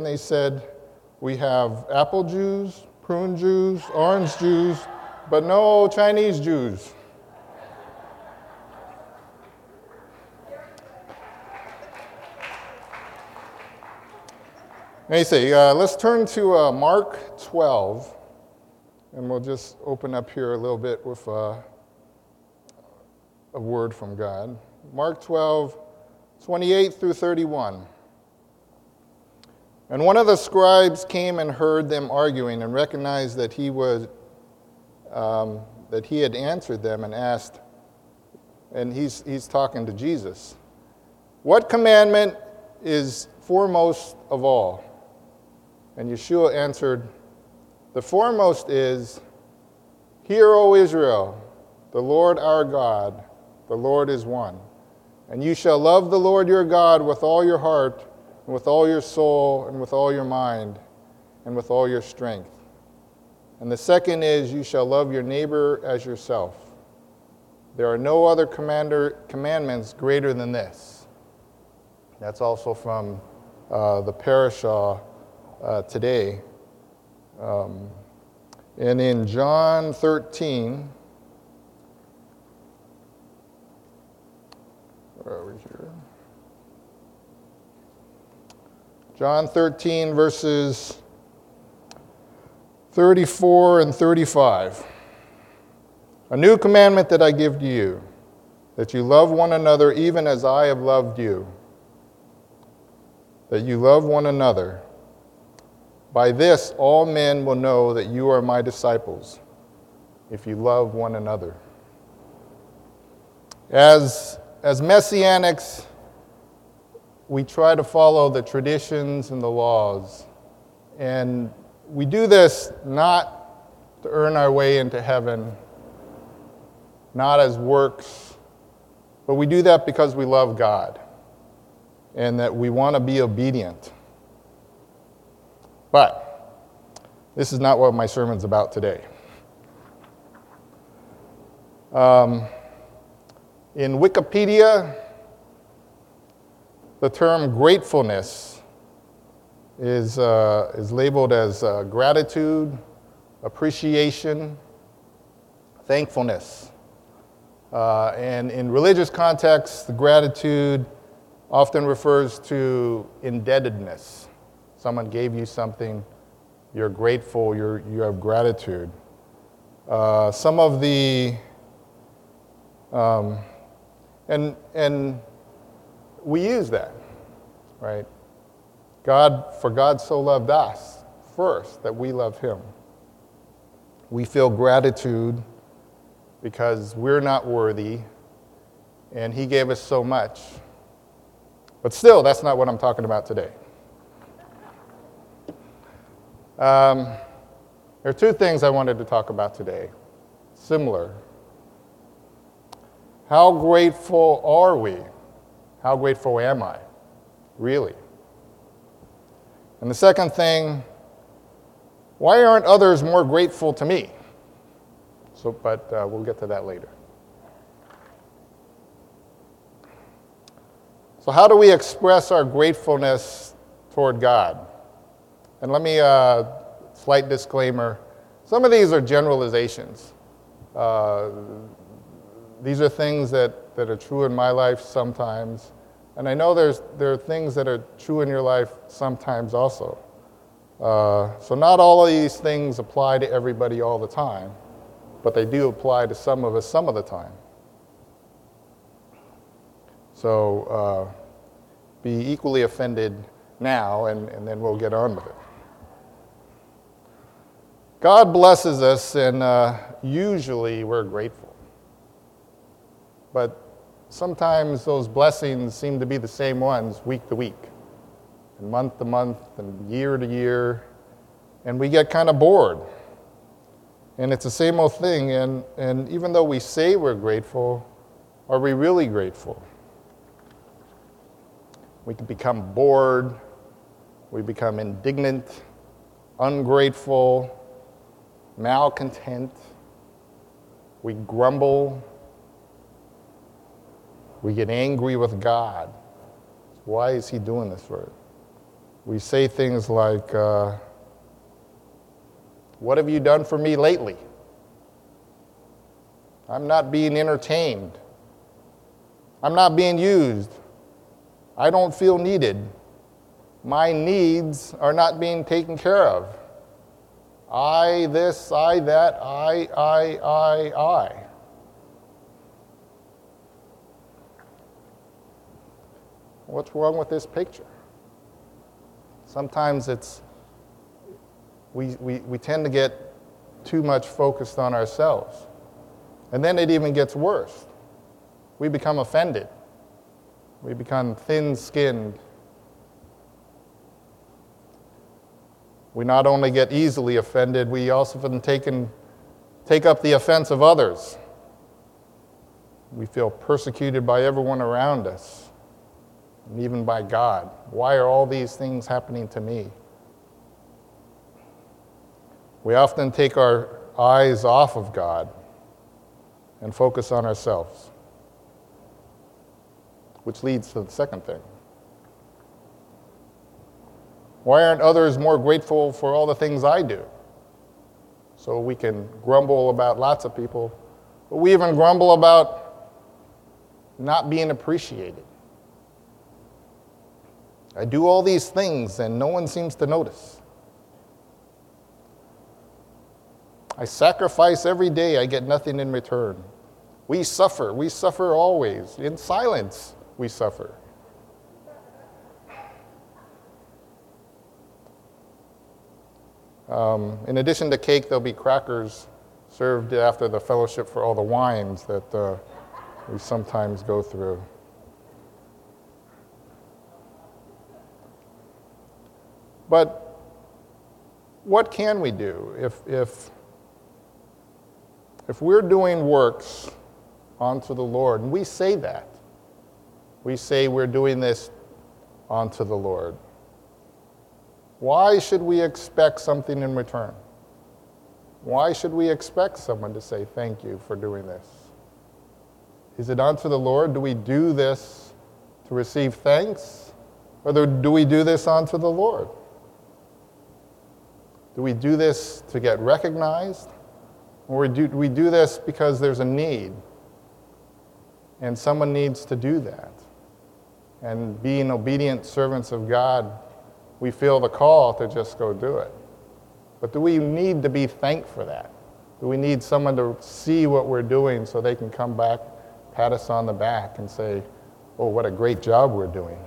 they said, we have apple Jews, prune Jews, orange Jews, but no Chinese Jews. Let me see, let's turn to Mark 12, and we'll just open up here a little bit with a word from God. Mark 12, 28 through 31. And one of the scribes came and heard them arguing and recognized that he had answered them and asked, and he's talking to Jesus, "What commandment is foremost of all?" And Yeshua answered, "The foremost is, Hear, O Israel, the Lord our God, the Lord is one. And you shall love the Lord your God with all your heart, and with all your soul, and with all your mind, and with all your strength. And the second is, you shall love your neighbor as yourself. There are no other commandments greater than this." That's also from the parashah today. And in John 13, where are we here? John 13, verses 34 and 35. "A new commandment that I give to you, that you love one another even as I have loved you, that you love one another. By this all men will know that you are my disciples, if you love one another." As Messianics, we try to follow the traditions and the laws, and we do this not to earn our way into heaven, not as works, but we do that because we love God and that we want to be obedient. But this is not what my sermon's about today. In Wikipedia, the term gratefulness is labeled as gratitude, appreciation, thankfulness. And in religious contexts, the gratitude often refers to indebtedness. Someone gave you something, you're grateful, you have gratitude. Some of the, and we use that, right? For God so loved us first that we love him. We feel gratitude because we're not worthy and he gave us so much. But still, that's not what I'm talking about today. There are two things I wanted to talk about today, similar. How grateful are we? How grateful am I, really? And the second thing, why aren't others more grateful to me? But we'll get to that later. So how do we express our gratefulness toward God? And let me, slight disclaimer, some of these are generalizations. These are things that are true in my life sometimes, and I know there are things that are true in your life sometimes also. So not all of these things apply to everybody all the time, but they do apply to some of us some of the time. So be equally offended now, and then we'll get on with it. God blesses us, and usually we're grateful. But sometimes those blessings seem to be the same ones week to week, and month to month, and year to year, and we get kind of bored. And it's the same old thing, and even though we say we're grateful, are we really grateful? We can become bored, we become indignant, ungrateful, malcontent, we grumble, we get angry with God. Why is he doing this for us? We say things like, what have you done for me lately? I'm not being entertained. I'm not being used. I don't feel needed. My needs are not being taken care of. I this, I that, I. What's wrong with this picture? Sometimes we tend to get too much focused on ourselves. And then it even gets worse. We become offended. We become thin-skinned. We not only get easily offended, we also take up the offense of others. We feel persecuted by everyone around us, and even by God. Why are all these things happening to me? We often take our eyes off of God and focus on ourselves, which leads to the second thing. Why aren't others more grateful for all the things I do? So we can grumble about lots of people, but we even grumble about not being appreciated. I do all these things and no one seems to notice. I sacrifice every day, I get nothing in return. We suffer always. In silence, we suffer. In addition to cake, there'll be crackers served after the fellowship for all the wines that we sometimes go through. But what can we do if we're doing works unto the Lord, and we say that. We say we're doing this unto the Lord. Why should we expect something in return? Why should we expect someone to say thank you for doing this? Is it unto the Lord? Do we do this to receive thanks? Or do we do this unto the Lord? Do we do this to get recognized? Or do we do this because there's a need and someone needs to do that? And being obedient servants of God, we feel the call to just go do it. But do we need to be thanked for that? Do we need someone to see what we're doing so they can come back, pat us on the back and say, oh, what a great job we're doing?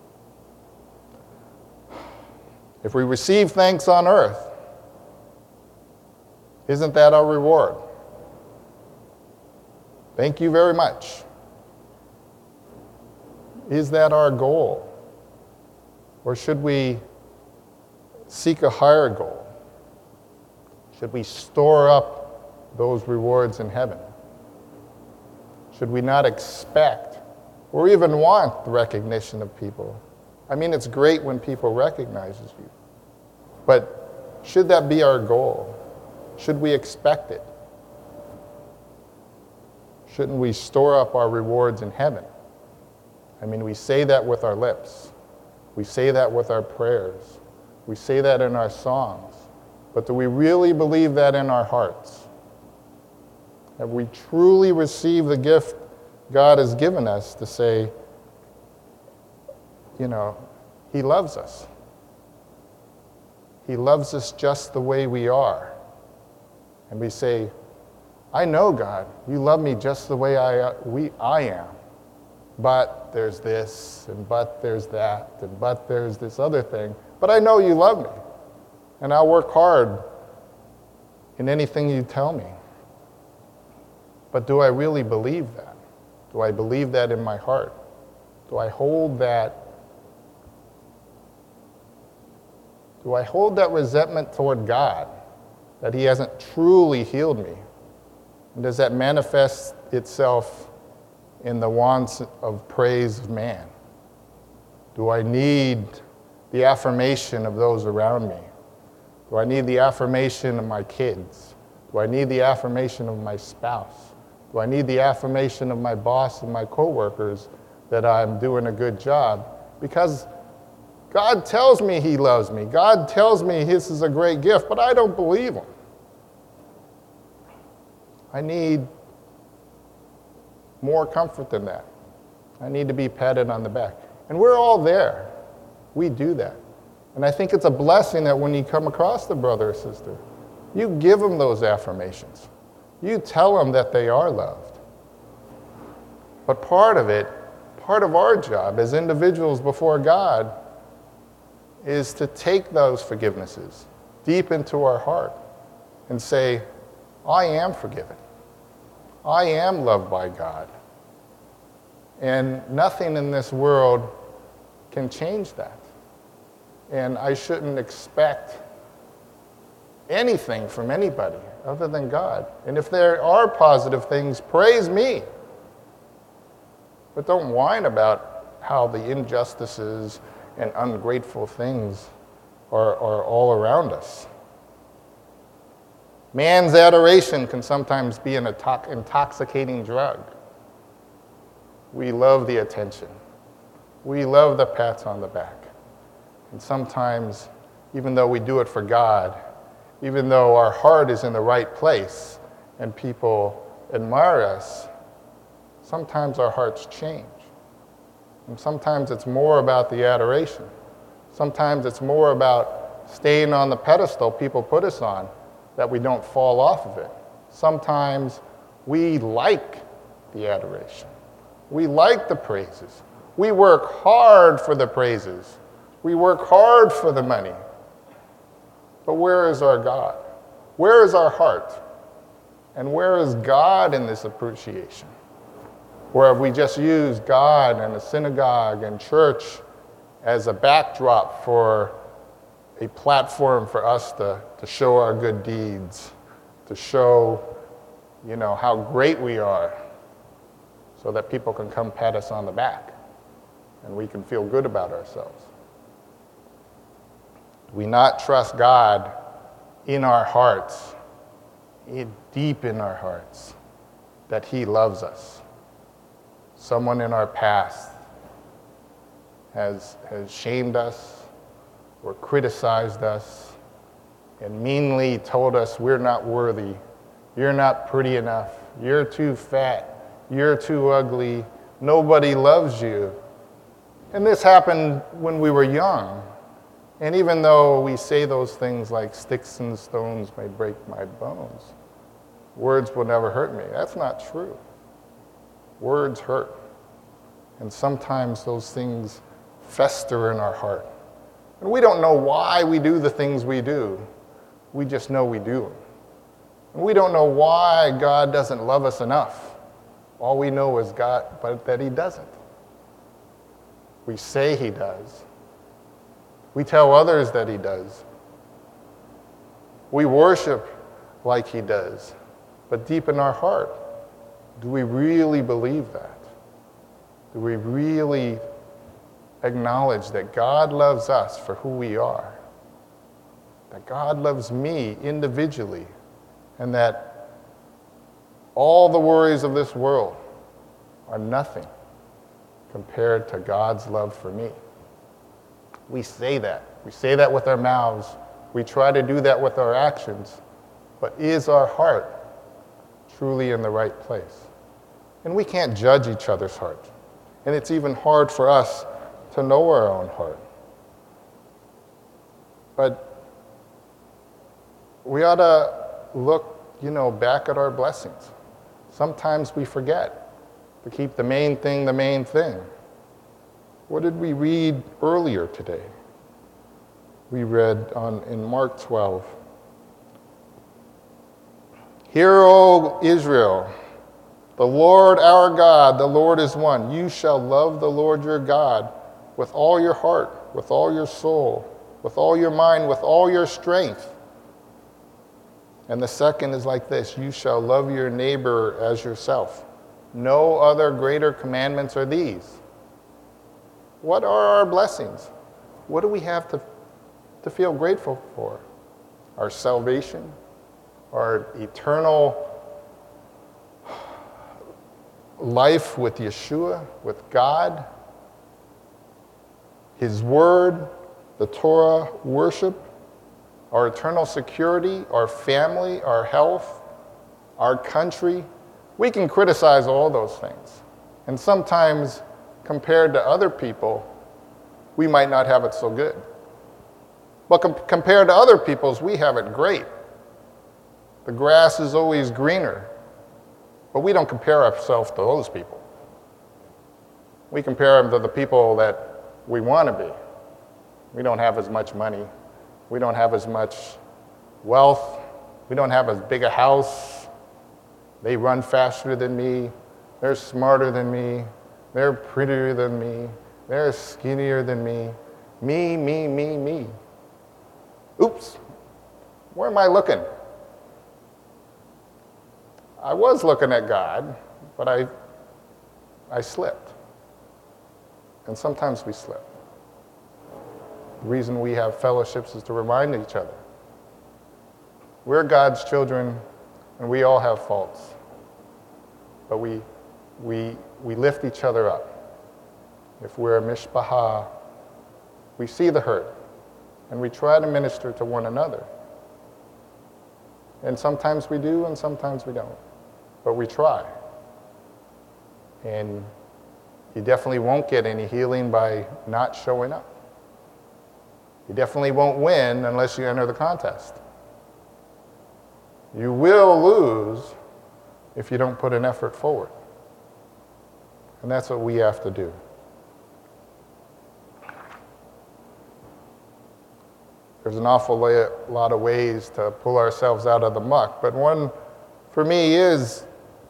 If we receive thanks on earth, isn't that our reward? Thank you very much. Is that our goal? Or should we seek a higher goal? Should we store up those rewards in heaven? Should we not expect or even want the recognition of people? I mean, it's great when people recognize you. But should that be our goal? Should we expect it? Shouldn't we store up our rewards in heaven? I mean, we say that with our lips. We say that with our prayers. We say that in our songs. But do we really believe that in our hearts? Have we truly received the gift God has given us to say, you know, He loves us. He loves us just the way we are. And we say, I know, God, you love me just the way I am. But there's this, and but there's that, and but there's this other thing. But I know you love me. And I'll work hard in anything you tell me. But do I really believe that? Do I believe that in my heart? Do I hold that? Do I hold that resentment toward God that He hasn't truly healed me? And does that manifest itself in the wants of praise of man? Do I need the affirmation of those around me? Do I need the affirmation of my kids? Do I need the affirmation of my spouse? Do I need the affirmation of my boss and my coworkers that I'm doing a good job? Because God tells me he loves me. God tells me this is a great gift, but I don't believe him. I need more comfort than that. I need to be patted on the back. And we're all there. We do that. And I think it's a blessing that when you come across the brother or sister, you give them those affirmations. You tell them that they are loved. But part of our job as individuals before God is to take those forgivenesses deep into our heart and say, I am forgiven. I am loved by God. And nothing in this world can change that. And I shouldn't expect anything from anybody other than God. And if there are positive things, praise me. But don't whine about how the injustices and ungrateful things are all around us. Man's adoration can sometimes be an intoxicating drug. We love the attention. We love the pats on the back. And sometimes, even though we do it for God, even though our heart is in the right place and people admire us, sometimes our hearts change. And sometimes it's more about the adoration. Sometimes it's more about staying on the pedestal people put us on, that we don't fall off of it. Sometimes we like the adoration. We like the praises. We work hard for the praises. We work hard for the money. But where is our God? Where is our heart? And where is God in this appreciation? Or have we just used God and a synagogue and church as a backdrop for a platform for us to show our good deeds, to show, how great we are, so that people can come pat us on the back and we can feel good about ourselves? Do we not trust God in our hearts, deep in our hearts, that he loves us? Someone in our past has shamed us or criticized us and meanly told us we're not worthy, you're not pretty enough, you're too fat, you're too ugly, nobody loves you. And this happened when we were young. And even though we say those things like sticks and stones may break my bones, words will never hurt me. That's not true. Words hurt. And sometimes those things fester in our heart. And we don't know why we do the things we do. We just know we do them. And we don't know why God doesn't love us enough. All we know is God, but that he doesn't. We say he does. We tell others that he does. We worship like he does. But deep in our heart, do we really believe that? Do we really acknowledge that God loves us for who we are? That God loves me individually, and that all the worries of this world are nothing compared to God's love for me? We say that. We say that with our mouths. We try to do that with our actions. But is our heart truly in the right place? And we can't judge each other's heart. And it's even hard for us to know our own heart. But we ought to look, back at our blessings. Sometimes we forget to keep the main thing the main thing. What did we read earlier today? We read in Mark 12. Hear, O Israel, the Lord our God, the Lord is one. You shall love the Lord your God with all your heart, with all your soul, with all your mind, with all your strength. And the second is like this: you shall love your neighbor as yourself. No other greater commandments are these. What are our blessings? What do we have to feel grateful for? Our salvation, our eternal life with Yeshua, with God, his word, the Torah, worship, our eternal security, our family, our health, our country. We can criticize all those things. And sometimes, compared to other people, we might not have it so good. But compared to other people's, we have it great. The grass is always greener. But we don't compare ourselves to those people. We compare them to the people that we want to be. We don't have as much money. We don't have as much wealth. We don't have as big a house. They run faster than me. They're smarter than me. They're prettier than me. They're skinnier than me. Me, me, me, me. Oops. Where am I looking? I was looking at God, but I slipped. And sometimes we slip. The reason we have fellowships is to remind each other. We're God's children, and we all have faults. But we lift each other up. If we're a mishpacha, we see the hurt, and we try to minister to one another. And sometimes we do, and sometimes we don't. But we try. And you definitely won't get any healing by not showing up. You definitely won't win unless you enter the contest. You will lose if you don't put an effort forward. And that's what we have to do. There's an awful lot of ways to pull ourselves out of the muck, but one for me is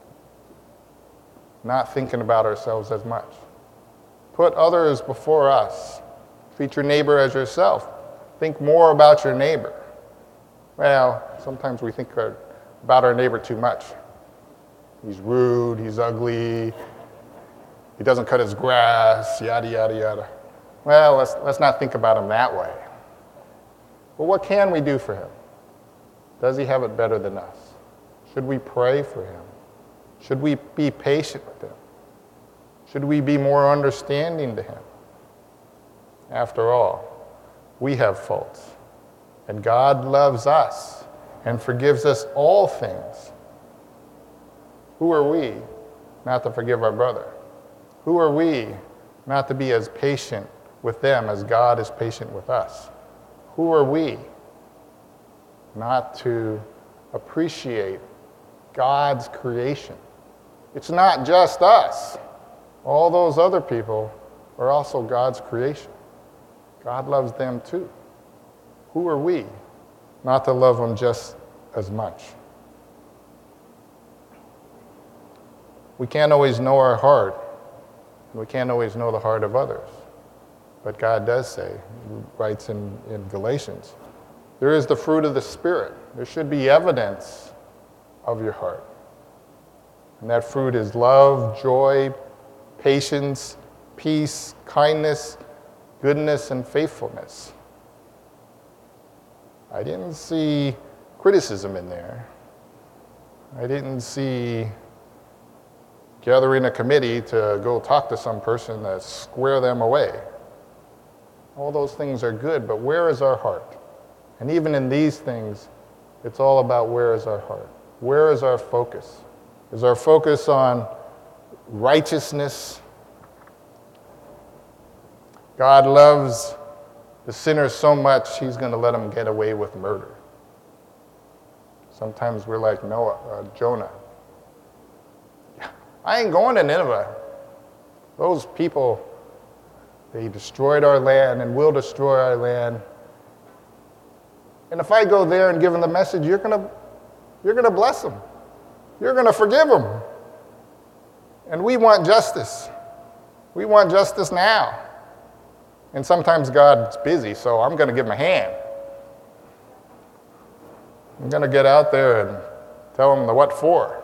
not thinking about ourselves as much. Put others before us. Treat your neighbor as yourself. Think more about your neighbor. Well, sometimes we think about our neighbor too much. He's rude, he's ugly, he doesn't cut his grass, yada, yada, yada. Well, let's not think about him that way. But what can we do for him? Does he have it better than us? Should we pray for him? Should we be patient with him? Should we be more understanding to him? After all, we have faults, and God loves us and forgives us all things. Who are we not to forgive our brother? Who are we not to be as patient with them as God is patient with us? Who are we not to appreciate God's creation? It's not just us. All those other people are also God's creation. God loves them too. Who are we not to love them just as much? We can't always know our heart, and we can't always know the heart of others. But God does say, he writes in Galatians, there is the fruit of the Spirit. There should be evidence of your heart. And that fruit is love, joy, patience, peace, kindness, goodness, and faithfulness. I didn't see criticism in there. I didn't see gathering a committee to go talk to some person to square them away. All those things are good, but where is our heart? And even in these things, it's all about where is our heart? Where is our focus? Is our focus on righteousness? God loves the sinner so much, he's going to let him get away with murder. Sometimes we're like Jonah. I ain't going to Nineveh. Those people, they destroyed our land and will destroy our land. And if I go there and give them the message, you're going to bless them. You're going to forgive them. And we want justice. We want justice now. And sometimes God's busy, so I'm going to give him a hand. I'm going to get out there and tell him the what for.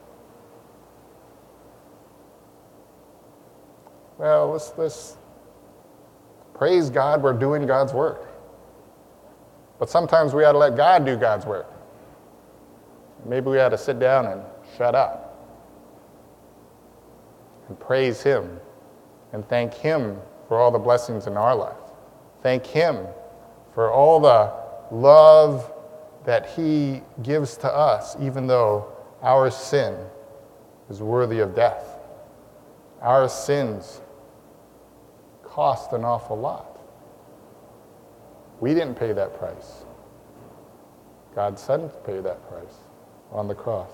Well, let's praise God, we're doing God's work. But sometimes we ought to let God do God's work. Maybe we ought to sit down and shut up and praise him and thank him for all the blessings in our life. Thank him for all the love that he gives to us, even though our sin is worthy of death. Our sins cost an awful lot. We didn't pay that price. God's Son paid that price on the cross.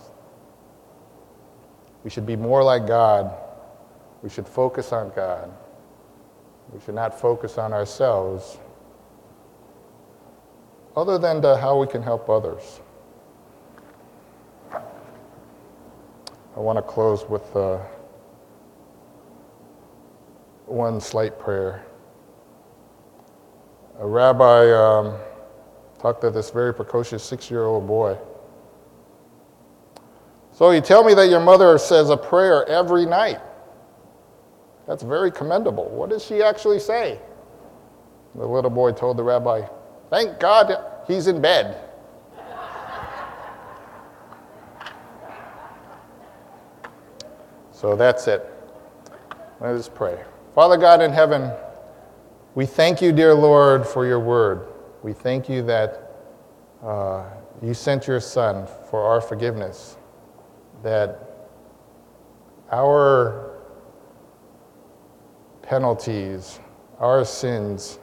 We should be more like God. We should focus on God. We should not focus on ourselves, other than to how we can help others. I want to close with one slight prayer. A rabbi talked to this very precocious 6-year-old boy. So you tell me that your mother says a prayer every night. That's very commendable. What does she actually say? The little boy told the rabbi, "Thank God he's in bed." So that's it. Let us pray. Father God in heaven, we thank you, dear Lord, for your word. We thank you that you sent your Son for our forgiveness, that our penalties, our sins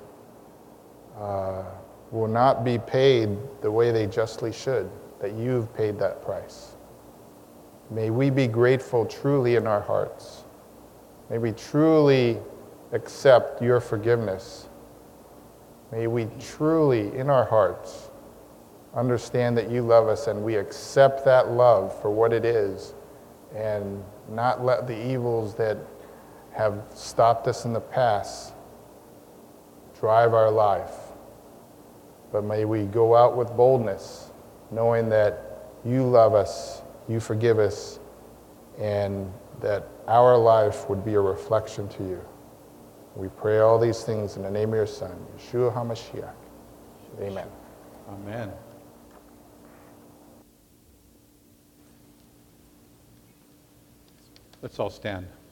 will not be paid the way they justly should, that you've paid that price. May we be grateful truly in our hearts. May we truly accept your forgiveness. May we truly, in our hearts, understand that you love us and we accept that love for what it is and not let the evils that have stopped us in the past drive our life. But may we go out with boldness, knowing that you love us, you forgive us, and that our life would be a reflection to you. We pray all these things in the name of your Son, Yeshua HaMashiach. Amen. Amen. Let's all stand.